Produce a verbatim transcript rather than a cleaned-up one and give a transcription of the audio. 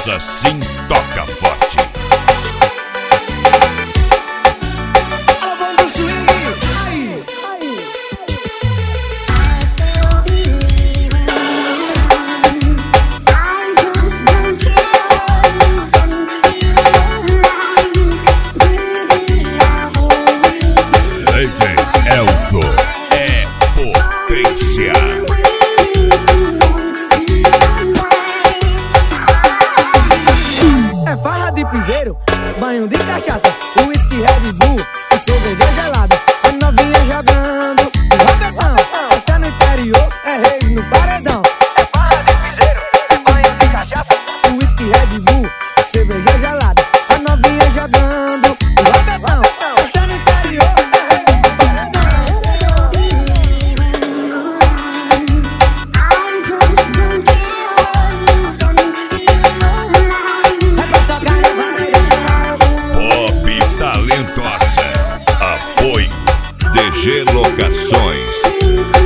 Essa sim toca forte. A banda do swing, aí, aí. D J Elzo é potência. É farra de piseiro, banho de cachaça, uísque, Red Bull e cerveja gelada. A novinha jogando o rabetão, até no interior é rei no paredão. É farra de piseiro, é banho de cachaça, uísque, Red Bull e cerveja gelada. A novinha jogando o rabetão, até no interior é rei no paredão. Pop talentosa. Apoio D G Locações.